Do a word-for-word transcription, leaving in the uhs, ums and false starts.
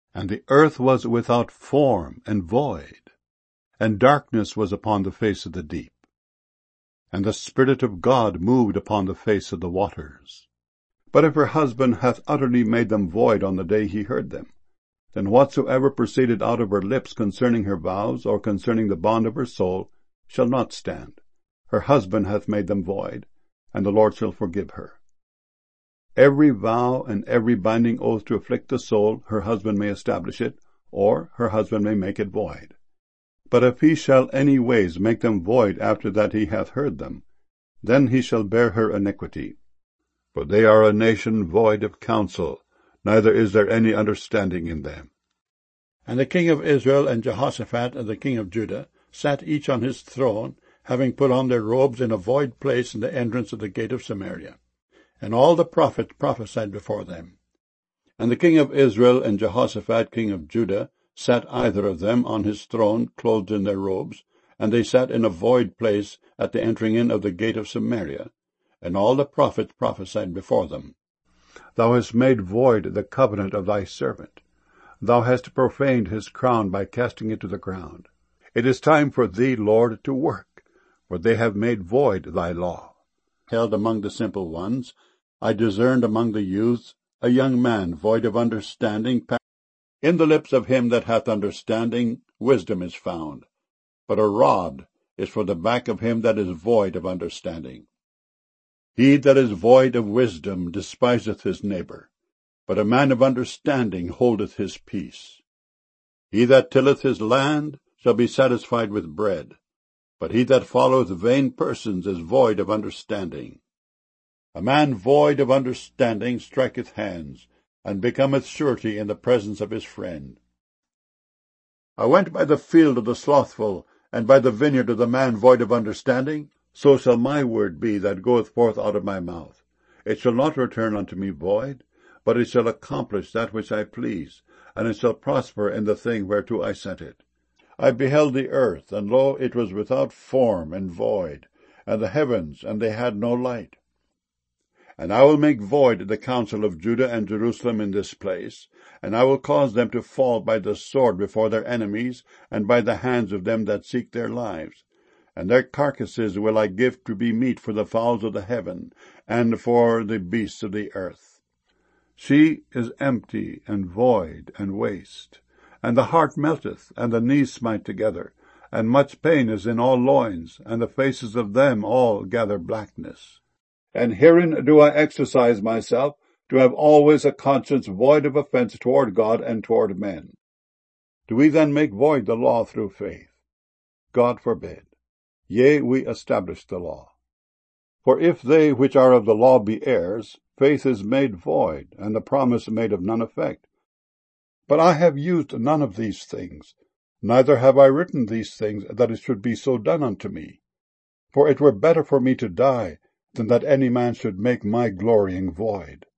And the earth was without form and void, and darkness was upon the face of the deep. And the Spirit of God moved upon the face of the waters. But if her husband hath utterly made them void on the day he heard them, then whatsoever proceeded out of her lips concerning her vows, or concerning the bond of her soul, shall not stand. Her husband hath made them void, and the Lord shall forgive her. Every vow and every binding oath to afflict the soul, her husband may establish it, or her husband may make it void. But if he shall any ways make them void after that he hath heard them, then he shall bear her iniquity. For they are a nation void of counsel, neither is there any understanding in them. And the king of Israel and Jehoshaphat and the king of Judah sat each on his throne, having put on their robes in a void place in the entrance of the gate of Samaria. And all the prophets prophesied before them. And the king of Israel and Jehoshaphat king of Judah sat either of them on his throne, clothed in their robes, and they sat in a void place at the entering in of the gate of Samaria. And all the prophets prophesied before them. Thou hast made void the covenant of thy servant. Thou hast profaned his crown by casting it to the ground. It is time for thee, Lord, to work, for they have made void thy law. Held among the simple ones, I discerned among the youths a young man void of understanding. In the lips of him that hath understanding wisdom is found, but a rod is for the back of him that is void of understanding. He that is void of wisdom despiseth his neighbor, but a man of understanding holdeth his peace. He that tilleth his land shall be satisfied with bread, but he that followeth vain persons is void of understanding. A man void of understanding striketh hands, and becometh surety in the presence of his friend. I went by the field of the slothful, and by the vineyard of the man void of understanding. So shall my word be that goeth forth out of my mouth. It shall not return unto me void, but it shall accomplish that which I please, and it shall prosper in the thing whereto I sent it. I beheld the earth, and lo, it was without form and void, and the heavens, and they had no light. And I will make void the counsel of Judah and Jerusalem in this place, and I will cause them to fall by the sword before their enemies, and by the hands of them that seek their lives. And their carcasses will I give to be meat for the fowls of the heaven, and for the beasts of the earth. She is empty and void and waste, and the heart melteth, and the knees smite together, and much pain is in all loins, and the faces of them all gather blackness. And herein do I exercise myself, to have always a conscience void of offence toward God and toward men. Do we then make void the law through faith? God forbid. Yea, we establish the law. For if they which are of the law be heirs, faith is made void, and the promise made of none effect. But I have used none of these things, neither have I written these things, that it should be so done unto me. For it were better for me to die, than that any man should make my glorying void.